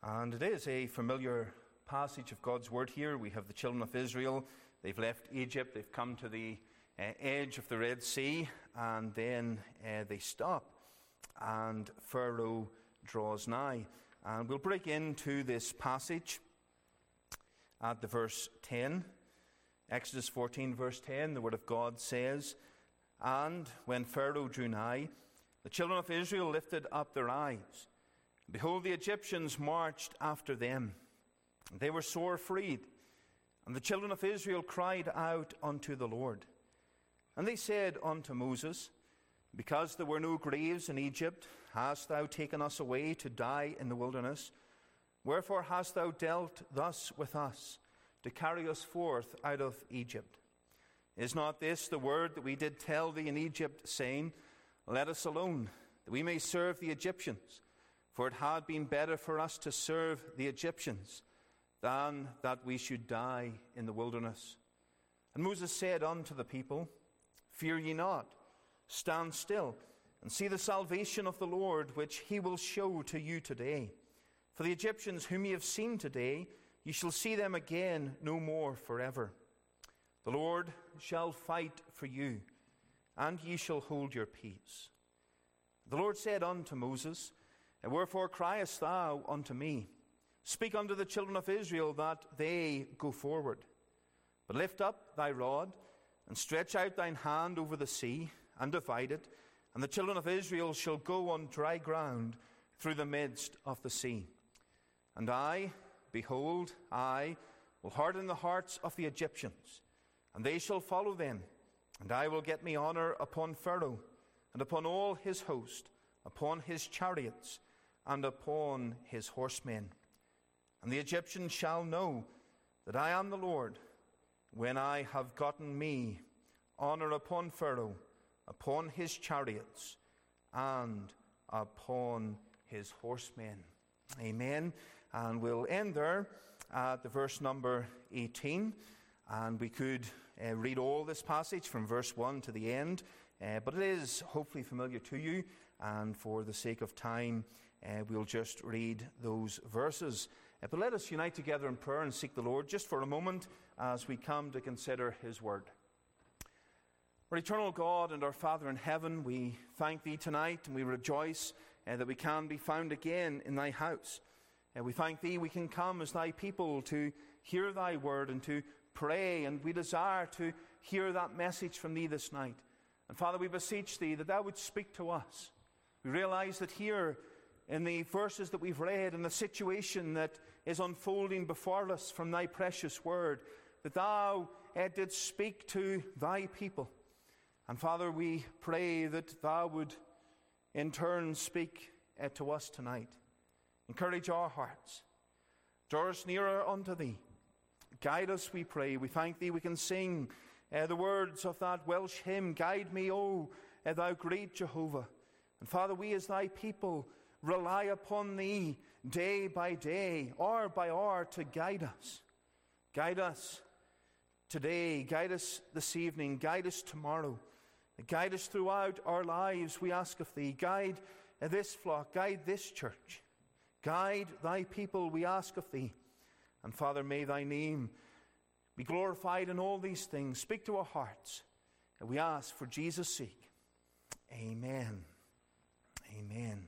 And it is a familiar passage of God's word here. We have the children of Israel. They've left Egypt. They've come to the edge of the Red Sea, and then they stop, and Pharaoh draws nigh. And we'll break into this passage at the verse 10. Exodus 14, verse 10, the word of God says, "And when Pharaoh drew nigh, the children of Israel lifted up their eyes. Behold, the Egyptians marched after them. They were sore afraid. And the children of Israel cried out unto the Lord. And they said unto Moses, Because there were no graves in Egypt, hast thou taken us away to die in the wilderness? Wherefore hast thou dealt thus with us, to carry us forth out of Egypt? Is not this the word that we did tell thee in Egypt, saying, Let us alone, that we may serve the Egyptians? For it had been better for us to serve the Egyptians than that we should die in the wilderness. And Moses said unto the people, Fear ye not, stand still, and see the salvation of the Lord, which he will show to you today. For the Egyptians whom ye have seen today, ye shall see them again no more forever. The Lord shall fight for you, and ye shall hold your peace. The Lord said unto Moses, And wherefore criest thou unto me? Speak unto the children of Israel that they go forward. But lift up thy rod, and stretch out thine hand over the sea, and divide it, and the children of Israel shall go on dry ground through the midst of the sea. And I, behold, I will harden the hearts of the Egyptians, and they shall follow them. And I will get me honor upon Pharaoh, and upon all his host, upon his chariots, and upon his horsemen. And the Egyptians shall know that I am the Lord, when I have gotten me honor upon Pharaoh, upon his chariots, and upon his horsemen." Amen. And we'll end there at the verse number 18. And we could read all this passage from verse 1 to the end, but it is hopefully familiar to you, and for the sake of time, we'll just read those verses. But let us unite together in prayer and seek the Lord just for a moment as we come to consider his word. Our eternal God and our Father in heaven, we thank thee tonight, and we rejoice that we can be found again in thy house. We thank thee we can come as thy people to hear thy word and to pray, and we desire to hear that message from thee this night. And Father, we beseech thee that thou would speak to us. We realize that here in the verses that we've read, in the situation that is unfolding before us from thy precious word, that thou didst speak to thy people. And Father, we pray that thou would in turn speak to us tonight. Encourage our hearts. Draw us nearer unto thee. Guide us, we pray. We thank thee we can sing the words of that Welsh hymn, Guide me, O thou great Jehovah. And Father, we as thy people rely upon thee day by day, hour by hour, to guide us. Guide us today, guide us this evening, guide us tomorrow. Guide us throughout our lives, we ask of thee. Guide this flock, guide this church. Guide thy people, we ask of thee. And Father, may thy name be glorified in all these things. Speak to our hearts, and we ask for Jesus' sake. Amen. Amen.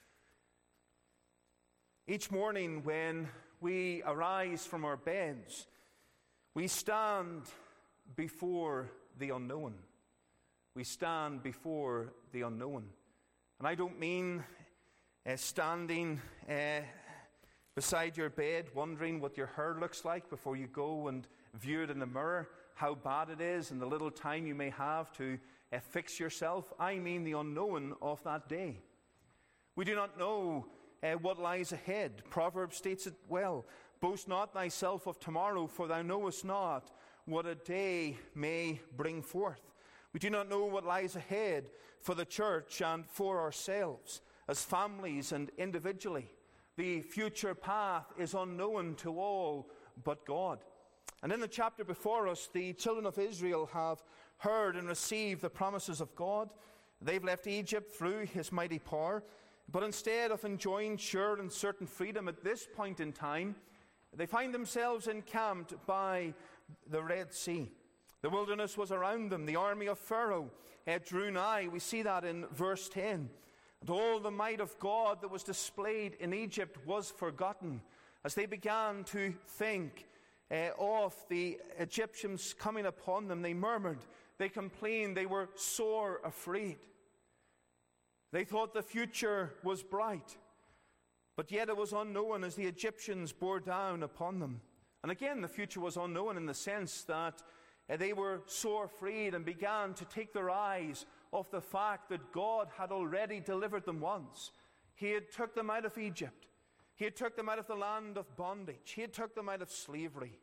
Each morning when we arise from our beds, we stand before the unknown. We stand before the unknown. And I don't mean standing beside your bed wondering what your hair looks like before you go and view it in the mirror, how bad it is, and the little time you may have to fix yourself. I mean the unknown of that day. We do not know what lies ahead. Proverbs states it well. Boast not thyself of tomorrow, for thou knowest not what a day may bring forth. We do not know what lies ahead for the church and for ourselves as families and individually. The future path is unknown to all but God. And in the chapter before us, the children of Israel have heard and received the promises of God. They've left Egypt through his mighty power. But instead of enjoying sure and certain freedom at this point in time, they find themselves encamped by the Red Sea. The wilderness was around them. The army of Pharaoh drew nigh. We see that in verse 10. And all the might of God that was displayed in Egypt was forgotten. As they began to think of the Egyptians coming upon them, they murmured, they complained, they were sore afraid. They thought the future was bright, but yet it was unknown as the Egyptians bore down upon them. And again, the future was unknown in the sense that they were sore afraid and began to take their eyes off the fact that God had already delivered them once. He had took them out of Egypt. He had took them out of the land of bondage. He had took them out of slavery.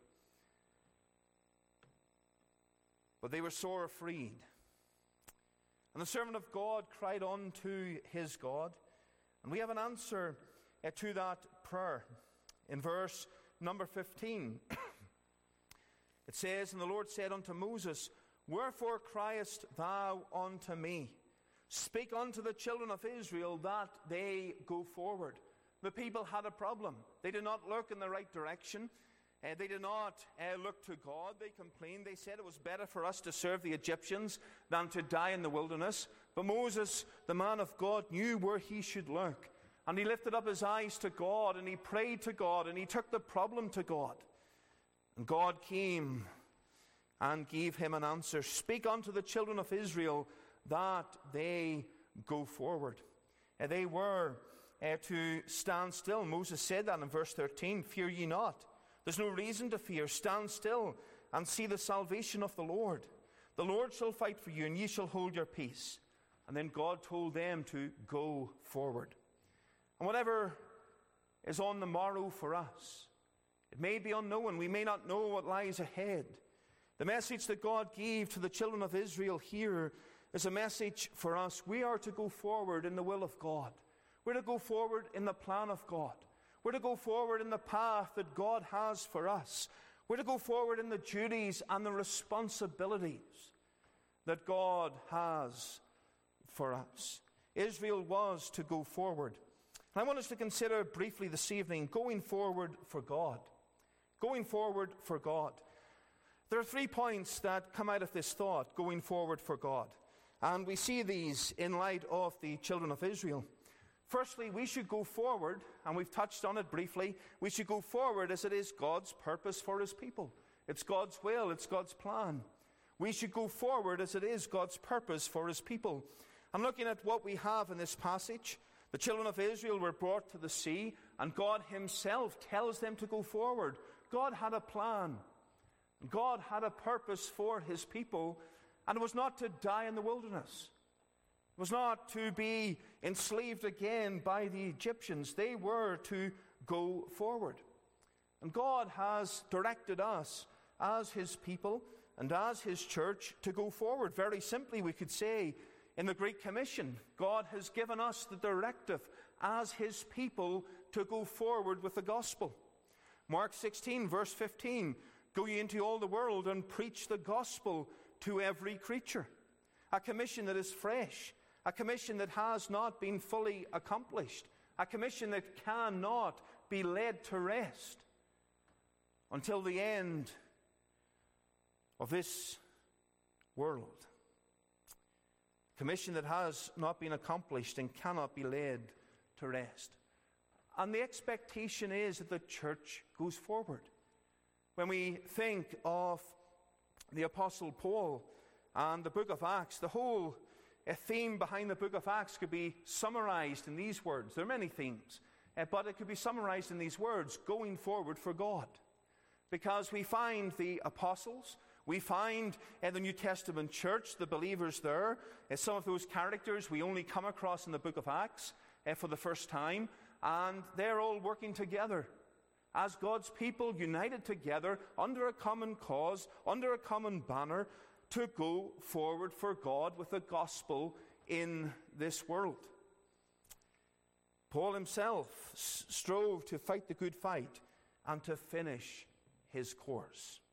But they were sore afraid. And the servant of God cried unto his God. And we have an answer to that prayer in verse number 15. It says, And the Lord said unto Moses, Wherefore criest thou unto me? Speak unto the children of Israel that they go forward. The people had a problem. They did not look in the right direction. They did not look to God. They complained. They said it was better for us to serve the Egyptians than to die in the wilderness. But Moses, the man of God, knew where he should look. And he lifted up his eyes to God, and he prayed to God, and he took the problem to God. And God came and gave him an answer. Speak unto the children of Israel that they go forward. They were to stand still. Moses said that in verse 13. Fear ye not. There's no reason to fear. Stand still and see the salvation of the Lord. The Lord shall fight for you, and ye shall hold your peace. And then God told them to go forward. And whatever is on the morrow for us, it may be unknown. We may not know what lies ahead. The message that God gave to the children of Israel here is a message for us. We are to go forward in the will of God. We're to go forward in the plan of God. We're to go forward in the path that God has for us. We're to go forward in the duties and the responsibilities that God has for us. Israel was to go forward. And I want us to consider briefly this evening going forward for God. Going forward for God. There are 3 points that come out of this thought, going forward for God. And we see these in light of the children of Israel. Firstly, we should go forward, and we've touched on it briefly. We should go forward as it is God's purpose for his people. It's God's will, it's God's plan. We should go forward as it is God's purpose for his people. And looking at what we have in this passage, the children of Israel were brought to the sea, and God himself tells them to go forward. God had a plan. God had a purpose for his people, and it was not to die in the wilderness. It was not to be enslaved again by the Egyptians. They were to go forward. And God has directed us as his people and as his church to go forward. Very simply, we could say, in the Great Commission, God has given us the directive as his people to go forward with the gospel. Mark 16, verse 15, Go ye into all the world and preach the gospel to every creature. A commission that is fresh. A commission that has not been fully accomplished. A commission that cannot be led to rest until the end of this world. A commission that has not been accomplished and cannot be led to rest. And the expectation is that the church goes forward. When we think of the Apostle Paul and the book of Acts, the whole theme behind the book of Acts could be summarized in these words. There are many themes, but it could be summarized in these words, going forward for God. Because we find the apostles, we find the New Testament church, the believers there, some of those characters we only come across in the book of Acts for the first time, and they're all working together as God's people, united together under a common cause, under a common banner, to go forward for God with the gospel in this world. Paul himself strove to fight the good fight and to finish his course.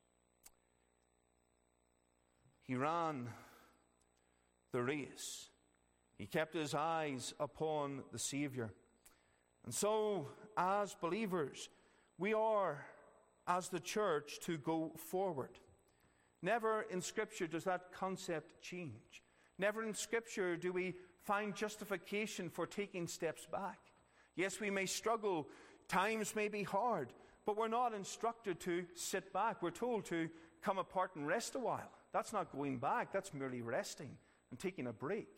He ran the race. He kept his eyes upon the Savior. And so, as believers, we are, as the church, to go forward. Never in Scripture does that concept change. Never in Scripture do we find justification for taking steps back. Yes, we may struggle, times may be hard, but we're not instructed to sit back. We're told to come apart and rest a while. That's not going back, that's merely resting and taking a break.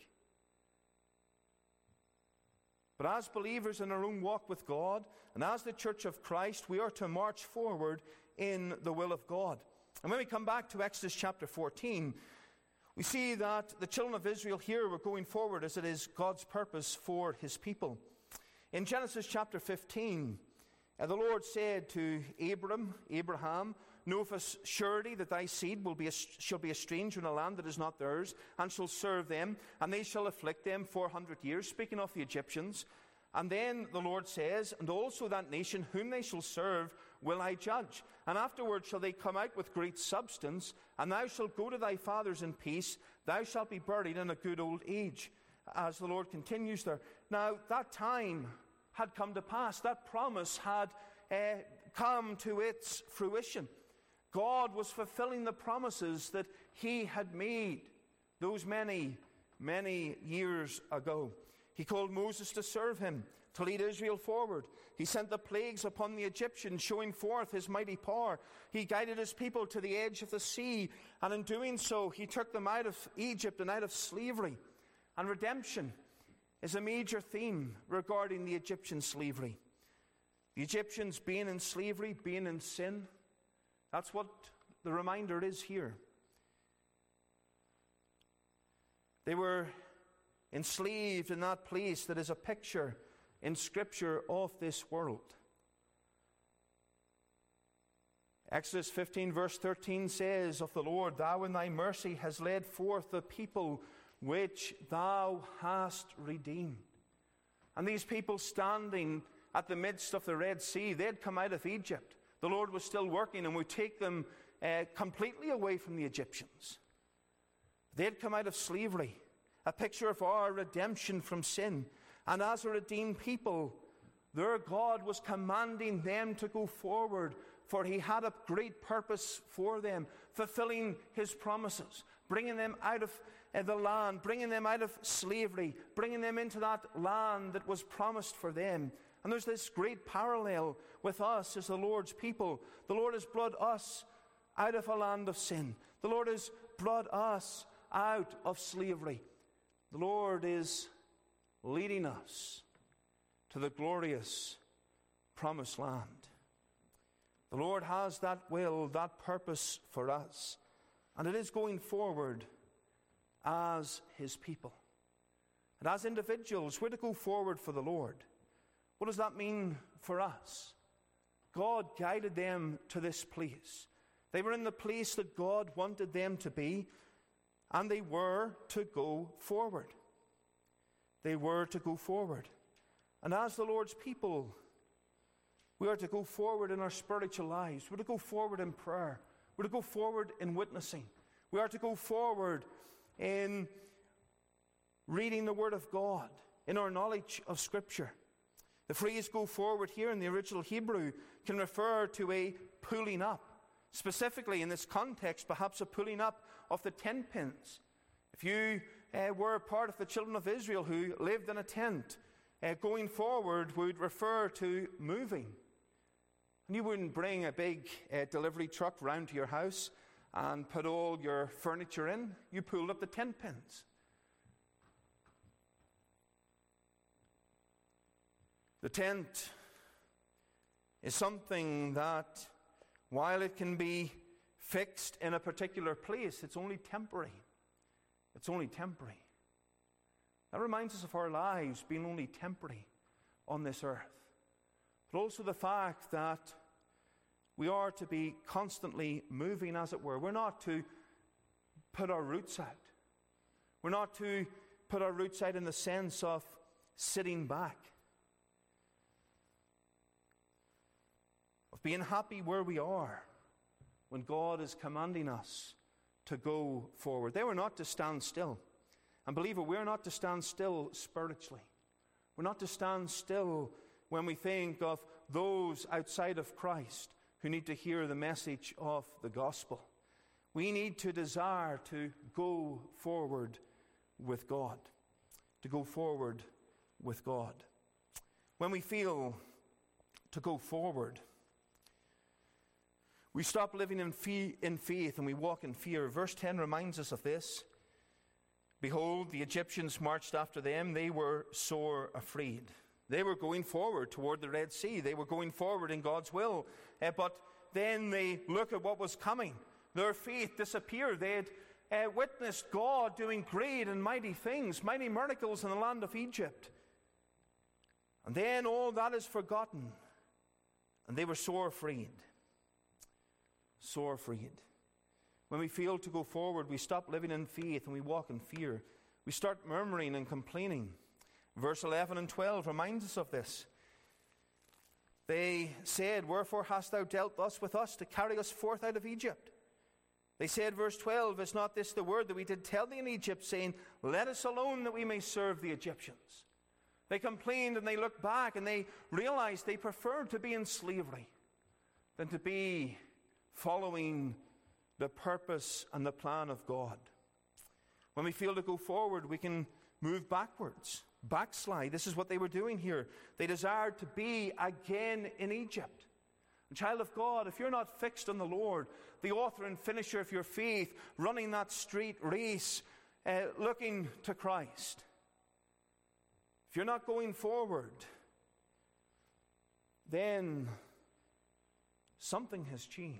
But as believers in our own walk with God, and as the Church of Christ, we are to march forward in the will of God. And when we come back to Exodus chapter 14, we see that the children of Israel here were going forward as it is God's purpose for his people. In Genesis chapter 15, the Lord said to Abraham, know of a surety that thy seed shall be a stranger in a land that is not theirs, and shall serve them, and they shall afflict them 400 years, speaking of the Egyptians. And then the Lord says, and also that nation whom they shall serve will I judge. And afterward shall they come out with great substance, and thou shalt go to thy fathers in peace, thou shalt be buried in a good old age. As the Lord continues there. Now, that time had come to pass. That promise had come to its fruition. God was fulfilling the promises that he had made those many, many years ago. He called Moses to serve him, to lead Israel forward. He sent the plagues upon the Egyptians, showing forth his mighty power. He guided his people to the edge of the sea, and in doing so, he took them out of Egypt and out of slavery. And redemption is a major theme regarding the Egyptian slavery. The Egyptians being in slavery, being in sin, that's what the reminder is here. They were enslaved in that place that is a picture in Scripture of this world. Exodus 15 verse 13 says of the Lord, thou in thy mercy hast led forth the people which thou hast redeemed. And these people standing at the midst of the Red Sea, they'd come out of Egypt. The Lord was still working and would take them completely away from the Egyptians. They'd come out of slavery, a picture of our redemption from sin. And as a redeemed people, their God was commanding them to go forward, for he had a great purpose for them, fulfilling his promises, bringing them out of the land, bringing them out of slavery, bringing them into that land that was promised for them. And there's this great parallel with us as the Lord's people. The Lord has brought us out of a land of sin. The Lord has brought us out of slavery. The Lord is leading us to the glorious promised land. The Lord has that will, that purpose for us. And it is going forward as his people. And as individuals, we're to go forward for the Lord. What does that mean for us? God guided them to this place. They were in the place that God wanted them to be, and they were to go forward. They were to go forward. And as the Lord's people, we are to go forward in our spiritual lives. We're to go forward in prayer. We're to go forward in witnessing. We are to go forward in reading the Word of God, in our knowledge of Scripture. The phrase go forward here in the original Hebrew can refer to a pulling up. Specifically in this context, perhaps a pulling up of the tent pins. If you were part of the children of Israel who lived in a tent, going forward would refer to moving. And you wouldn't bring a big delivery truck round to your house and put all your furniture in. You pulled up the tent pins. The tent is something that, while it can be fixed in a particular place, it's only temporary. It's only temporary. That reminds us of our lives being only temporary on this earth. But also the fact that we are to be constantly moving, as it were. We're not to put our roots out. We're not to put our roots out in the sense of sitting back, of being happy where we are when God is commanding us to go forward. They were not to stand still. And believer, we're not to stand still spiritually. We're not to stand still when we think of those outside of Christ who need to hear the message of the gospel. We need to desire to go forward with God. To go forward with God. When we feel to go forward, we stop living in faith and we walk in fear. Verse 10 reminds us of this. Behold, the Egyptians marched after them. They were sore afraid. They were going forward toward the Red Sea. They were going forward in God's will. But then they look at what was coming. Their faith disappeared. They had witnessed God doing great and mighty things, mighty miracles in the land of Egypt. And then all that is forgotten. And they were sore afraid. Sore afraid. When we fail to go forward, we stop living in faith and we walk in fear. We start murmuring and complaining. Verse 11 and 12 reminds us of this. They said, "Wherefore hast thou dealt thus with us to carry us forth out of Egypt?" They said, verse 12, "Is not this the word that we did tell thee in Egypt, saying, Let us alone that we may serve the Egyptians?" They complained and they looked back and they realized they preferred to be in slavery than to be following the purpose and the plan of God. When we fail to go forward, we can move backwards, backslide. This is what they were doing here. They desired to be again in Egypt. And child of God, if you're not fixed on the Lord, the author and finisher of your faith, running that straight race, looking to Christ, if you're not going forward, then something has changed.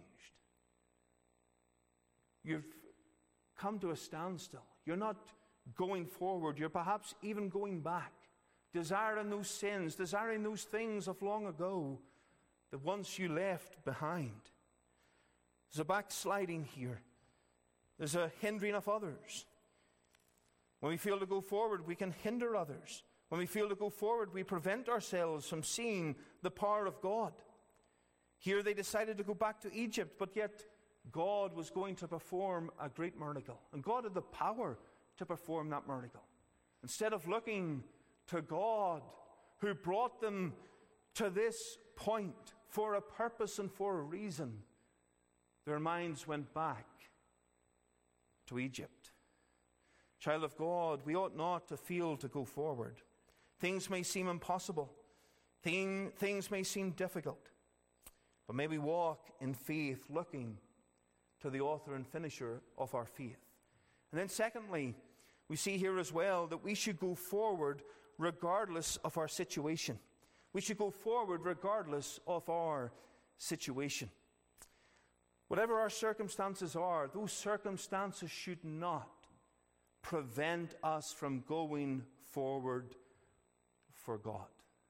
You've come to a standstill. You're not going forward. You're perhaps even going back, desiring those sins, desiring those things of long ago that once you left behind. There's a backsliding here. There's a hindering of others. When we fail to go forward, we can hinder others. When we fail to go forward, we prevent ourselves from seeing the power of God. Here they decided to go back to Egypt, but yet God was going to perform a great miracle. And God had the power to perform that miracle. Instead of looking to God, who brought them to this point for a purpose and for a reason, their minds went back to Egypt. Child of God, we ought not to fail to go forward. Things may seem impossible. Things may seem difficult. But may we walk in faith, looking to the author and finisher of our faith. And then secondly, we see here as well that we should go forward regardless of our situation. We should go forward regardless of our situation. Whatever our circumstances are, those circumstances should not prevent us from going forward for God.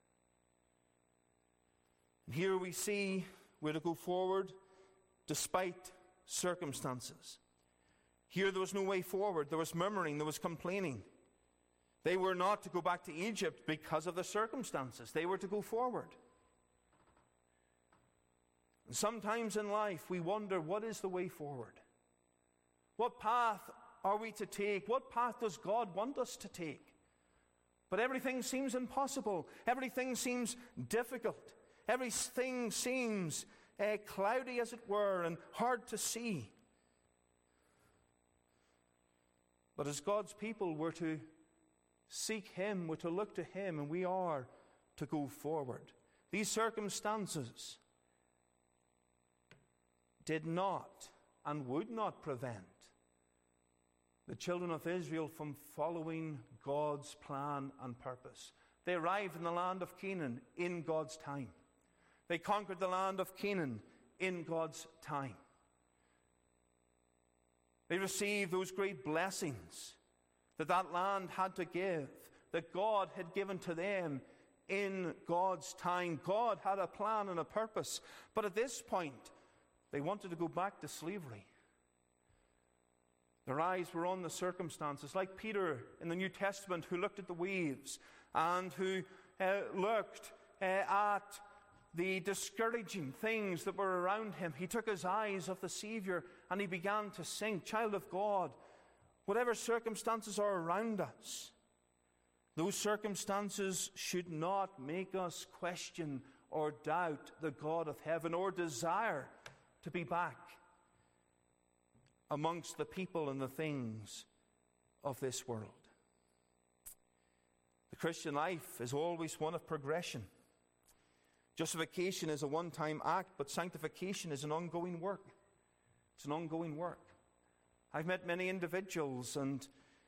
And here we see we're to go forward despite circumstances. Here there was no way forward. There was murmuring, there was complaining. They were not to go back to Egypt because of the circumstances. They were to go forward. And sometimes in life we wonder, what is the way forward? What path are we to take? What path does God want us to take? But everything seems impossible. Everything seems difficult. Everything seems cloudy, as it were, and hard to see. But as God's people, we're to seek Him, we're to look to Him, and we are to go forward. These circumstances did not and would not prevent the children of Israel from following God's plan and purpose. They arrived in the land of Canaan in God's time. They conquered the land of Canaan in God's time. They received those great blessings that land had to give, that God had given to them in God's time. God had a plan and a purpose. But at this point, they wanted to go back to slavery. Their eyes were on the circumstances, like Peter in the New Testament, who looked at the waves and who looked at the discouraging things that were around him. He took his eyes off the Savior and he began to sink. Child of God, Whatever circumstances are around us, those circumstances should not make us question or doubt the God of heaven or desire to be back amongst the people and the things of this world. The Christian life is always one of progression. Justification is a one-time act, but sanctification is an ongoing work. It's an ongoing work. I've met many individuals, and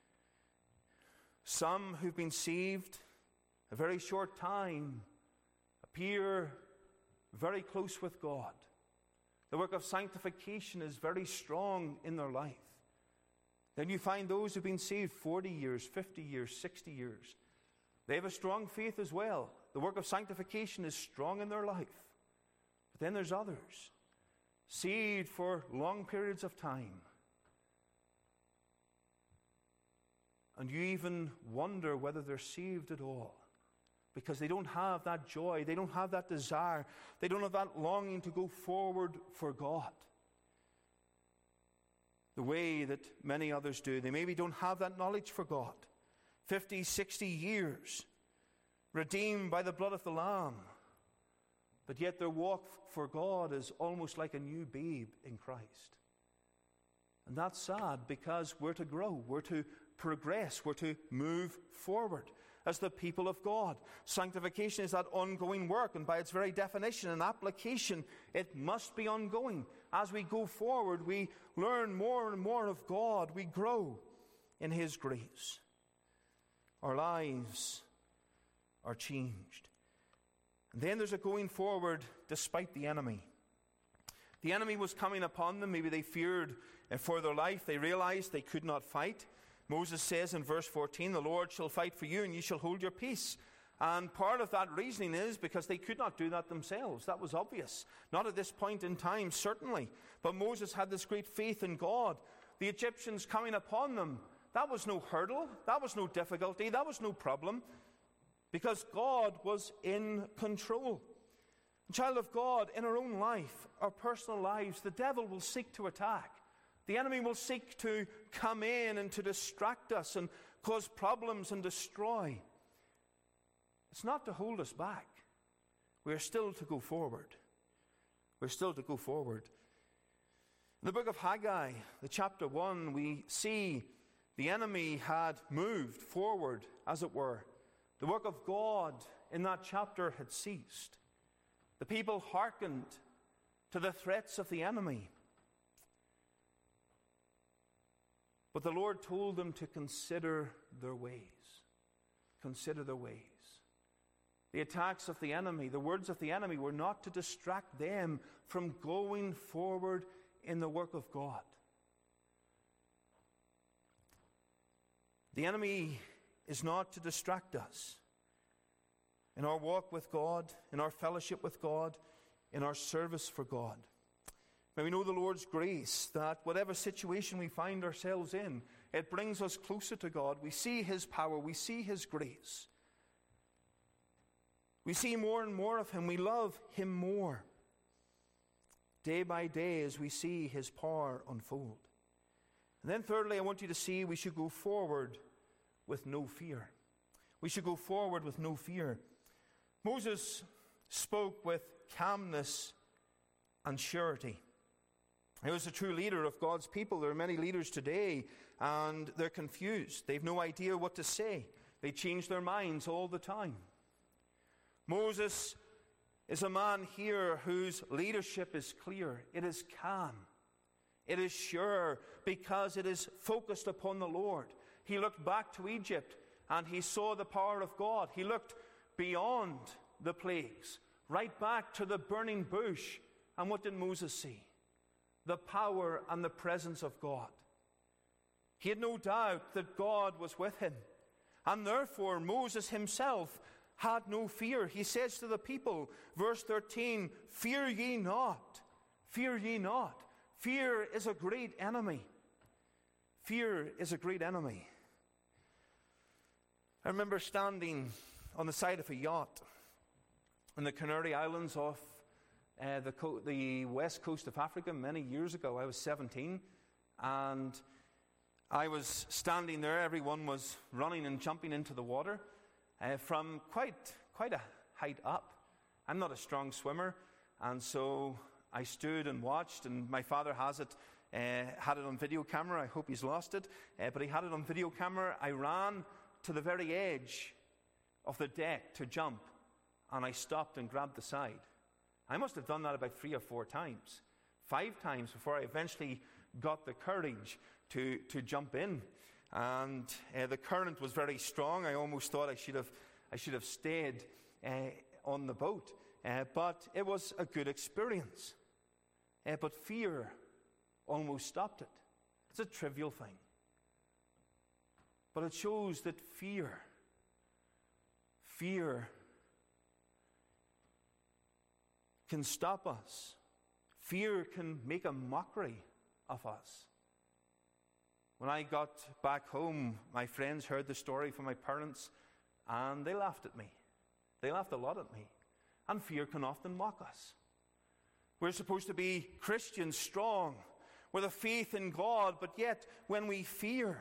some who've been saved a very short time appear very close with God. The work of sanctification is very strong in their life. Then you find those who've been saved 40 years, 50 years, 60 years. They have a strong faith as well. The work of sanctification is strong in their life. But then there's others, saved for long periods of time. And you even wonder whether they're saved at all, because they don't have that joy, they don't have that desire, they don't have that longing to go forward for God the way that many others do. They maybe don't have that knowledge for God. 50, 60 years, redeemed by the blood of the Lamb, but yet their walk for God is almost like a new babe in Christ. And that's sad, because we're to grow, we're to progress, we're to move forward as the people of God. Sanctification is that ongoing work, and by its very definition and application, it must be ongoing. As we go forward, we learn more and more of God. We grow in His grace. Our lives are changed. And then there's a going forward despite the enemy. The enemy was coming upon them. Maybe they feared for their life. They realized they could not fight. Moses says in verse 14, "The Lord shall fight for you, and you shall hold your peace." And part of that reasoning is because they could not do that themselves. That was obvious. Not at this point in time, certainly. But Moses had this great faith in God. The Egyptians coming upon them, that was no hurdle. That was no difficulty. That was no problem, because God was in control. Child of God, in our own life, our personal lives, the devil will seek to attack. The enemy will seek to come in and to distract us and cause problems and destroy. It's not to hold us back. We are still to go forward. We're still to go forward. In the book of Haggai, the chapter 1, we see the enemy had moved forward, as it were. The work of God in that chapter had ceased. The people hearkened to the threats of the enemy. But the Lord told them to consider their ways. Consider their ways. The attacks of the enemy, the words of the enemy, were not to distract them from going forward in the work of God. The enemy is not to distract us in our walk with God, in our fellowship with God, in our service for God. May we know the Lord's grace, that whatever situation we find ourselves in, it brings us closer to God. We see His power, we see His grace. We see more and more of Him, we love Him more. Day by day as we see His power unfold. And then thirdly, I want you to see we should go forward with no fear. We should go forward with no fear. Moses spoke with calmness and surety. He was a true leader of God's people. There are many leaders today, and they're confused. They've no idea what to say. They change their minds all the time. Moses is a man here whose leadership is clear. It is calm. It is sure, because it is focused upon the Lord. He looked back to Egypt, and he saw the power of God. He looked beyond the plagues, right back to the burning bush. And what did Moses see? The power and the presence of God. He had no doubt that God was with him. And therefore, Moses himself had no fear. He says to the people, verse 13, "Fear ye not, fear ye not." Fear is a great enemy. Fear is a great enemy. I remember standing on the side of a yacht in the Canary Islands off the west coast of Africa many years ago. I was 17, and I was standing there. Everyone was running and jumping into the water from quite a height up. I'm not a strong swimmer, and so I stood and watched, and my father had it on video camera. I hope he's lost it, but he had it on video camera. I ran to the very edge of the deck to jump, and I stopped and grabbed the side. I must have done that about 3 or 4 times, 5 times before I eventually got the courage to jump in. And the current was very strong. I almost thought I should have stayed on the boat, but it was a good experience. But fear almost stopped it. It's a trivial thing, but it shows that fear can stop us. Fear can make a mockery of us. When I got back home, my friends heard the story from my parents, and they laughed at me. They laughed a lot at me. And fear can often mock us. We're supposed to be Christians, strong, with a faith in God, but yet when we fear,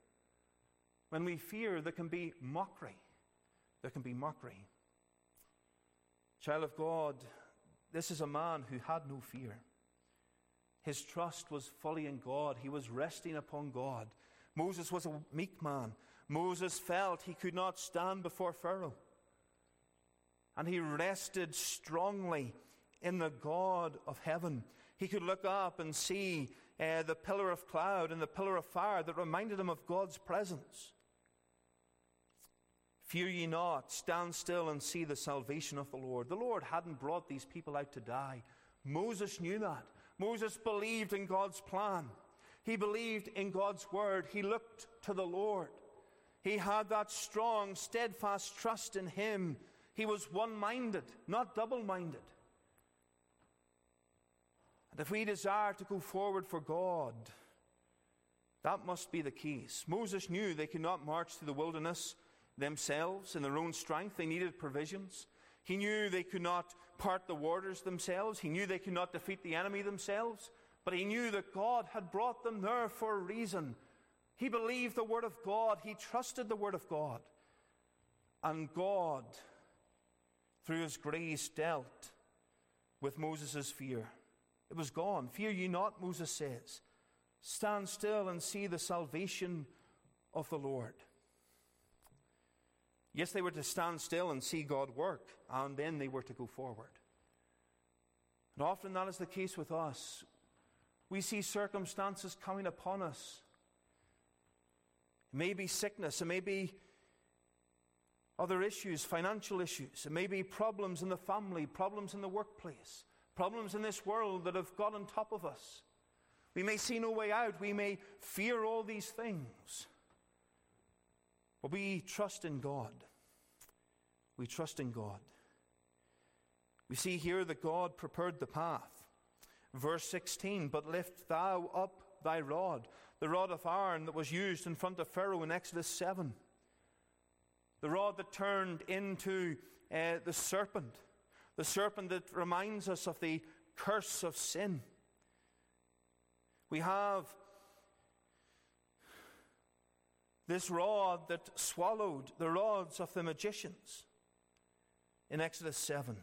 there can be mockery. There can be mockery. Child of God, this is a man who had no fear. His trust was fully in God. He was resting upon God. Moses was a meek man. Moses felt he could not stand before Pharaoh. And he rested strongly in the God of heaven. He could look up and see the pillar of cloud and the pillar of fire that reminded him of God's presence. Fear ye not, stand still and see the salvation of the Lord. The Lord hadn't brought these people out to die. Moses knew that. Moses believed in God's plan. He believed in God's word. He looked to the Lord. He had that strong, steadfast trust in him. He was one-minded, not double-minded. And if we desire to go forward for God, that must be the case. Moses knew they could not march through the wilderness themselves in their own strength. They needed provisions. He knew they could not part the waters themselves. He knew they could not defeat the enemy themselves. But he knew that God had brought them there for a reason. He believed the word of God. He trusted the word of God. And God, through his grace, dealt with Moses' fear. It was gone. Fear ye not, Moses says. Stand still and see the salvation of the Lord. Yes, they were to stand still and see God work, and then they were to go forward. And often that is the case with us. We see circumstances coming upon us. It may be sickness, it may be other issues, financial issues, it may be problems in the family, problems in the workplace, problems in this world that have got on top of us. We may see no way out, we may fear all these things. But we trust in God. We trust in God. We see here that God prepared the path. Verse 16, but lift thou up thy rod, the rod of iron that was used in front of Pharaoh in Exodus 7. The rod that turned into the serpent that reminds us of the curse of sin. We have this rod that swallowed the rods of the magicians in Exodus 7.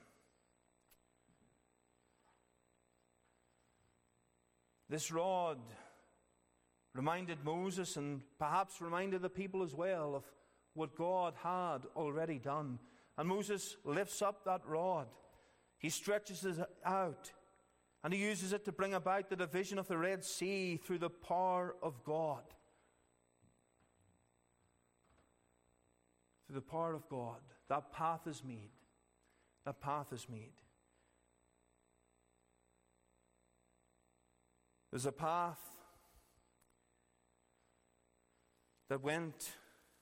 This rod reminded Moses and perhaps reminded the people as well of what God had already done. And Moses lifts up that rod. He stretches it out and he uses it to bring about the division of the Red Sea through the power of God. Through the power of God, that path is made. That path is made. There's a path that went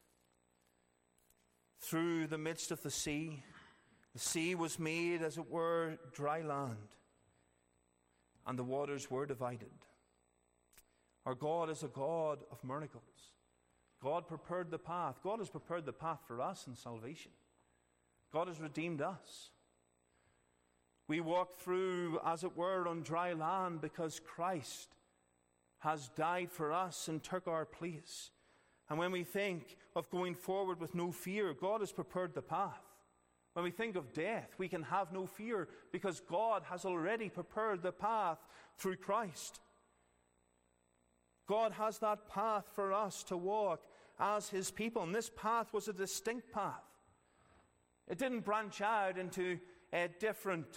through the midst of the sea. The sea was made, as it were, dry land, and the waters were divided. Our God is a God of miracles. God prepared the path. God has prepared the path for us in salvation. God has redeemed us. We walk through, as it were, on dry land because Christ has died for us and took our place. And when we think of going forward with no fear, God has prepared the path. When we think of death, we can have no fear because God has already prepared the path through Christ. God has that path for us to walk as His people. And this path was a distinct path. It didn't branch out into different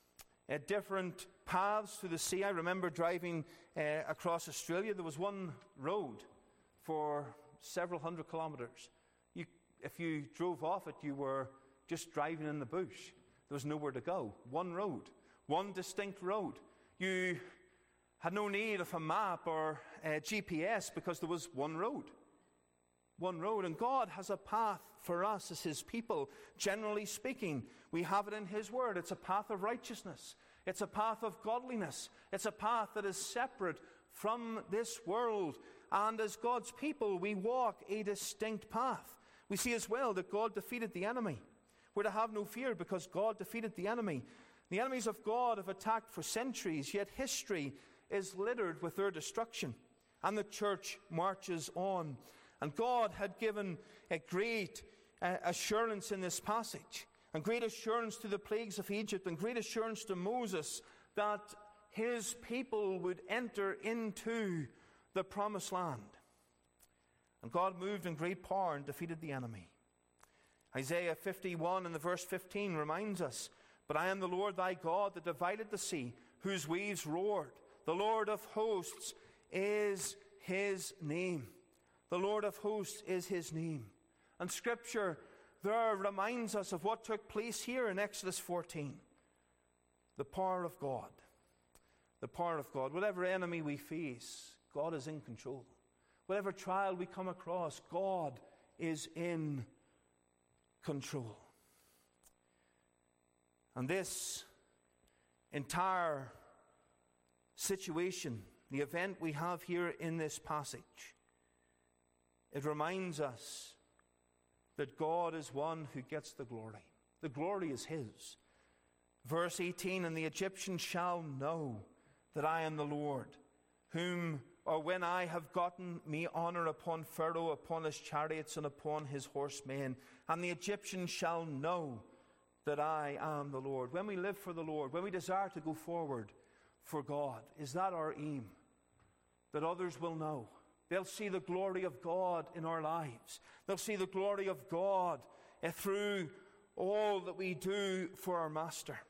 paths through the sea. I remember driving across Australia. There was one road for several hundred kilometres. If you drove off it, you were just driving in the bush. There was nowhere to go. One road, one distinct road. You had no need of a map or a GPS because there was one road. One road. And God has a path for us as His people. Generally speaking, we have it in His Word. It's a path of righteousness. It's a path of godliness. It's a path that is separate from this world. And as God's people, we walk a distinct path. We see as well that God defeated the enemy. We're to have no fear because God defeated the enemy. The enemies of God have attacked for centuries, yet history is littered with their destruction. And the church marches on. And God had given a great assurance in this passage, and great assurance to the plagues of Egypt, and great assurance to Moses that his people would enter into the promised land. And God moved in great power and defeated the enemy. Isaiah 51 and the verse 15 reminds us, "But I am the Lord thy God that divided the sea, whose waves roared. The Lord of hosts is His name." The Lord of hosts is His name. And Scripture there reminds us of what took place here in Exodus 14. The power of God. The power of God. Whatever enemy we face, God is in control. Whatever trial we come across, God is in control. And this entire situation, the event we have here in this passage, it reminds us that God is one who gets the glory. The glory is His. Verse 18, "And the Egyptians shall know that I am the Lord, when I have gotten me honor upon Pharaoh, upon his chariots, and upon his horsemen. And the Egyptians shall know that I am the Lord." When we live for the Lord, when we desire to go forward for God, is that our aim? That others will know. They'll see the glory of God in our lives. They'll see the glory of God through all that we do for our Master.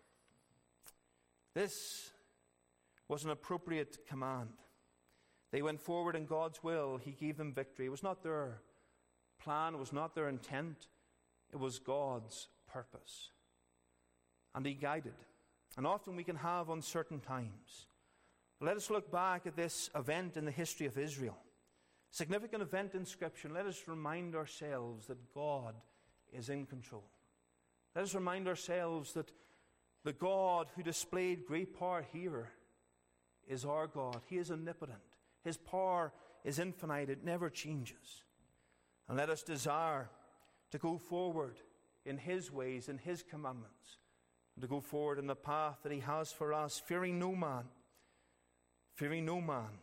This was an appropriate command. They went forward in God's will. He gave them victory. It was not their plan. It was not their intent. It was God's purpose. And He guided. And often we can have uncertain times. But let us look back at this event in the history of Israel. Significant event in Scripture. Let us remind ourselves that God is in control. Let us remind ourselves that the God who displayed great power here is our God. He is omnipotent. His power is infinite. It never changes. And let us desire to go forward in His ways, in His commandments, and to go forward in the path that He has for us, fearing no man. Fearing no man.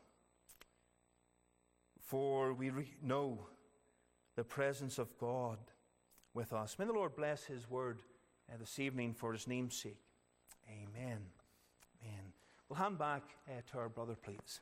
For we know the presence of God with us. May the Lord bless His word this evening for His name's sake. Amen. Amen. We'll hand back to our brother, please.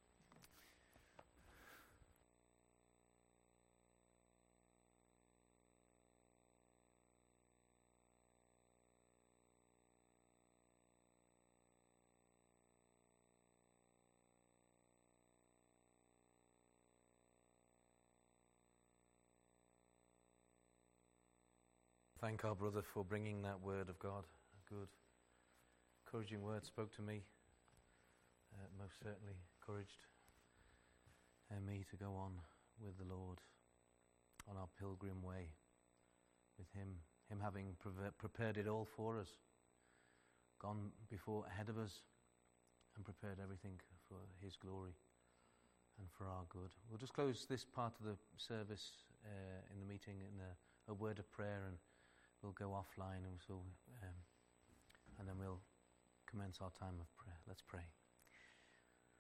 Thank our brother for bringing that word of God. A good, encouraging word spoke to me. Most certainly encouraged me to go on with the Lord on our pilgrim way with Him having prepared it all for us, gone before ahead of us and prepared everything for His glory and for our good. We'll just close this part of the service in the meeting in a word of prayer, and we'll go offline, and then we'll commence our time of prayer. Let's pray.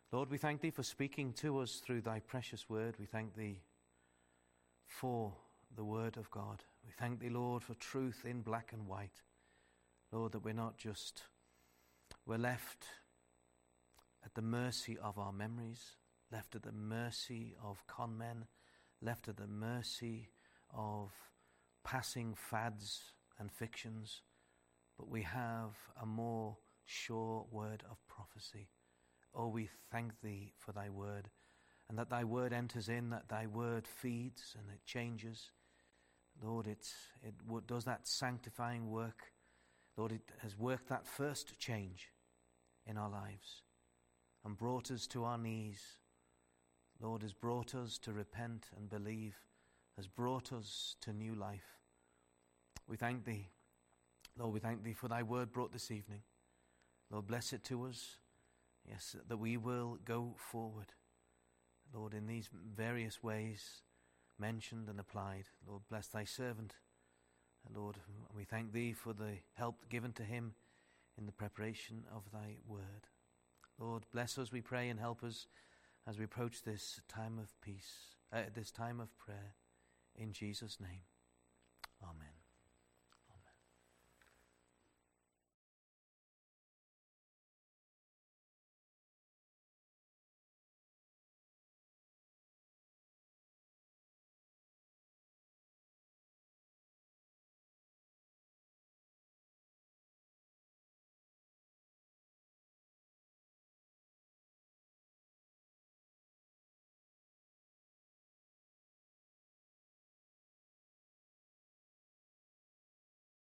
Lord, we thank thee for speaking to us through thy precious word. We thank thee for the word of God. We thank thee, Lord, for truth in black and white. Lord, that we're left at the mercy of our memories, left at the mercy of con men, left at the mercy of passing fads and fictions, but we have a more sure word of prophecy. Oh, we thank thee for thy word, and that thy word enters in, that thy word feeds and it changes. Lord, it does that sanctifying work. Lord, it has worked that first change in our lives and brought us to our knees. Lord, has brought us to repent and believe, has brought us to new life. We thank thee. Lord, we thank thee for thy word brought this evening. Lord, bless it to us. Yes, that we will go forward, Lord, in these various ways mentioned and applied. Lord, bless thy servant. And Lord, we thank thee for the help given to him in the preparation of thy word. Lord, bless us, we pray, and help us as we approach this time of peace, this time of prayer, in Jesus' name.